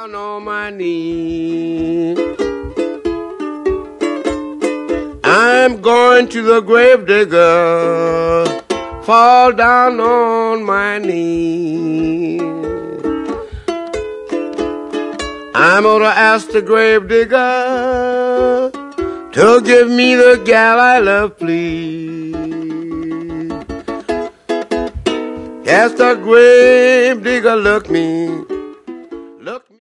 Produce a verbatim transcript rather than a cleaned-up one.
down on my knees. I'm going to the grave digger, fall down on my knees. I'm gonna ask the grave digger to give me the gal I love, please. Yes, the grave digger look me